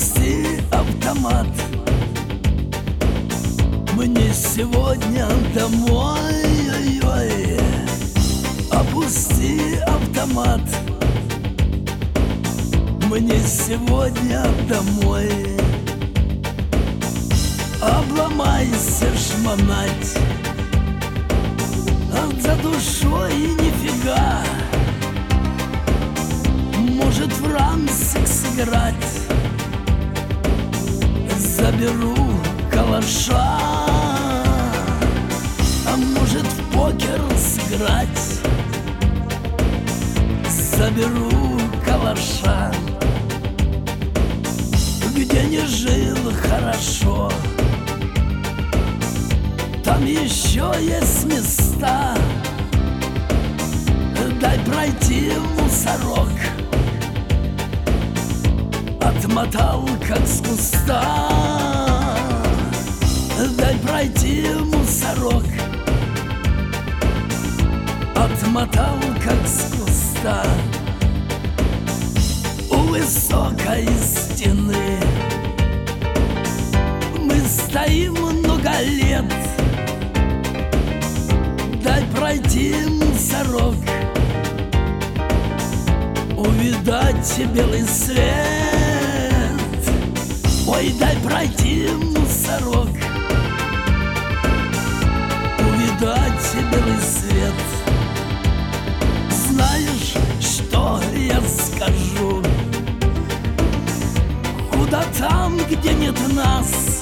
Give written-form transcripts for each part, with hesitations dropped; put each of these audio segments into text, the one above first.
Опусти автомат, мне сегодня домой. Ой-ой. Опусти автомат, мне сегодня домой. Обломайся, шмонать, за душой нифига. Может, в рамсик сыграть, заберу калаша. А может, в покер сыграть, заберу калаша. Где не жил хорошо, там еще есть места. Дай пройти, мусорок, отмотал, как с куста. Дай пройти, мусорок, отмотал, как с куста. У высокой стены мы стоим много лет. Дай пройти, мусорок, увидать белый свет. Ой, дай пройти, мусорок, увидать белый свет. Знаешь, что я скажу? Куда там, где нет нас,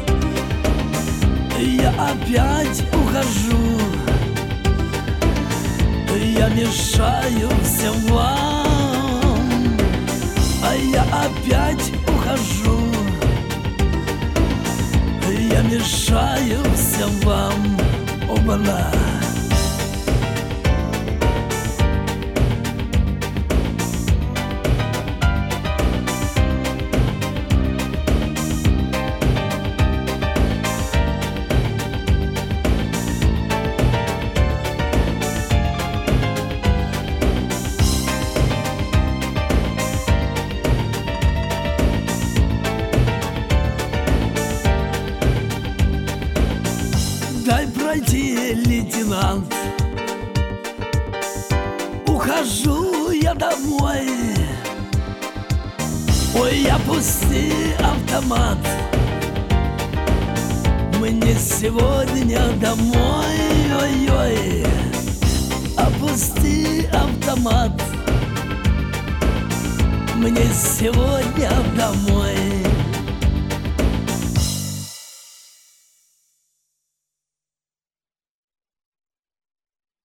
я опять ухожу. Я мешаю всем вам, а я опять ухожу. Я мешаю всем вам. Оба-на! Дай пройти, лейтенант, ухожу я домой. Ой, опусти автомат, мне сегодня домой. Ой-ой. Опусти автомат, мне сегодня домой.